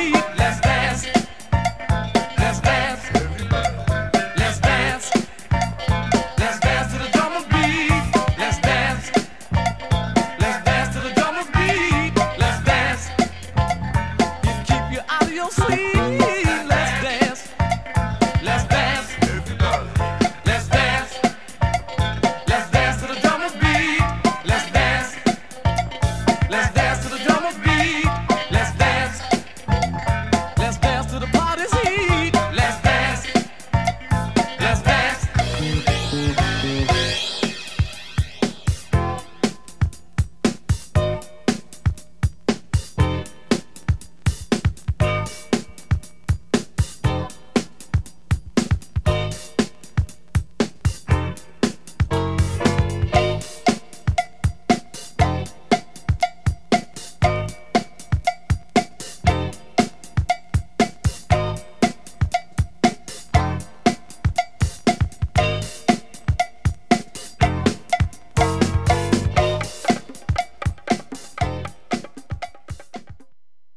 beat. Let's dance. Let's dance. Let's dance. Let's dance to the drummer's beat. Let's dance. Let's dance to the drummer's beat. Let's dance. It keep you out of your sleep.